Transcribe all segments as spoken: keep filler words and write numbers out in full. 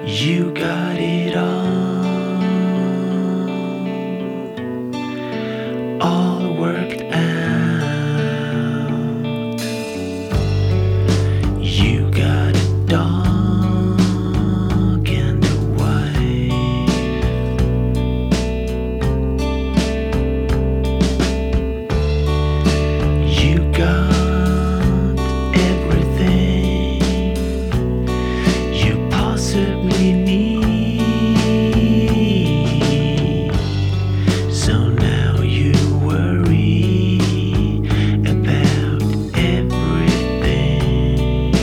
You got it all, all worked out. You got a dog and a wife. You got everything you possibly need. So now you worry about everything.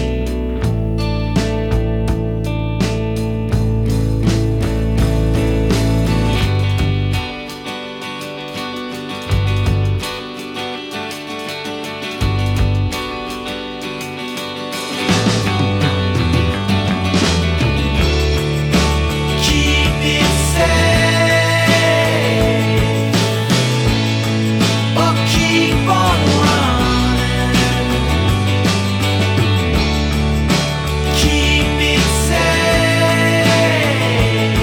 Keep it safe, or keep on running. Keep it safe,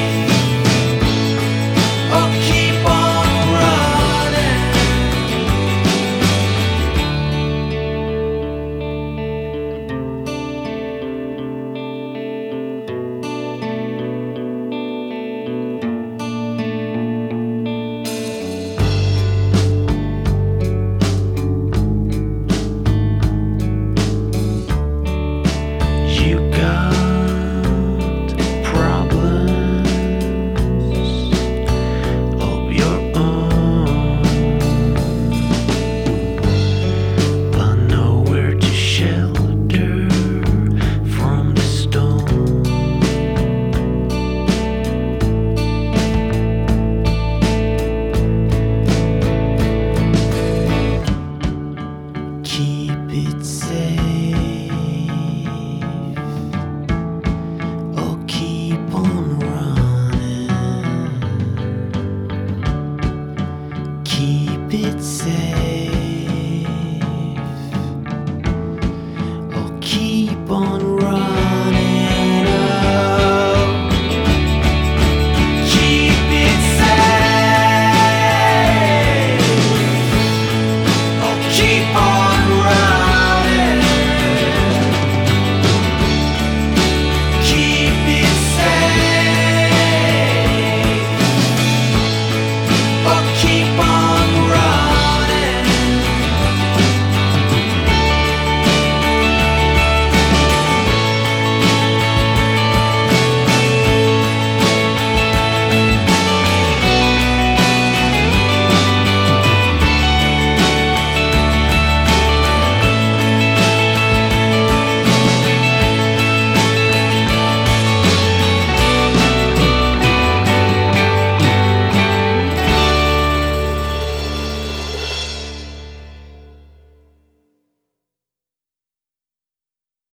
or keep on running. You got problems of your own, but nowhere to shelter from the storm. Keep it safe, or keep on running. Keep it safe, or keep on